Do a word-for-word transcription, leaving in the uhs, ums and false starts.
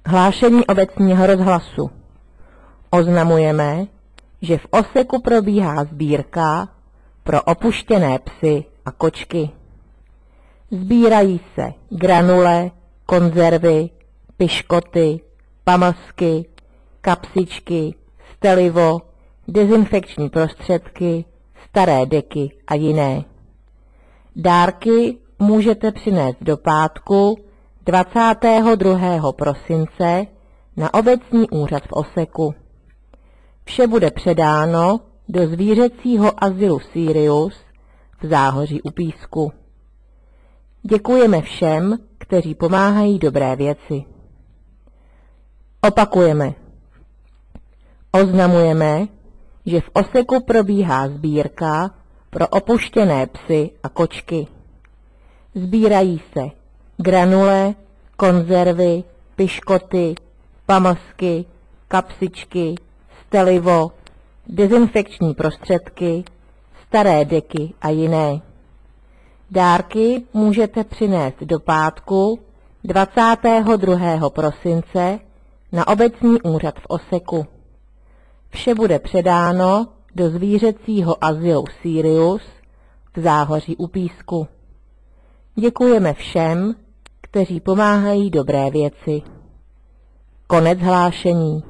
Hlášení obecního rozhlasu. Oznamujeme, že v Oseku probíhá sbírka pro opuštěné psy a kočky. Sbírají se granule, konzervy, piškoty, pamlsky, kapsičky, stelivo, dezinfekční prostředky, staré deky a jiné. Dárky můžete přinést do pátku dvacátého druhého prosince na obecní úřad v Oseku. Vše bude předáno do zvířecího azylu Sirius v Záhoří u Písku. Děkujeme všem, kteří pomáhají dobré věci. Opakujeme. Oznamujeme, že v Oseku probíhá sbírka pro opuštěné psy a kočky. Sbírají se granule, konzervy, piškoty, pamlsky, kapsičky, stelivo, dezinfekční prostředky, staré deky a jiné. Dárky můžete přinést do pátku dvacátého druhého prosince na obecní úřad v Oseku. Vše bude předáno do zvířecího azylu Sirius v Záhoří u Písku. Děkujeme všem, kteří pomáhají dobré věci. Konec hlášení.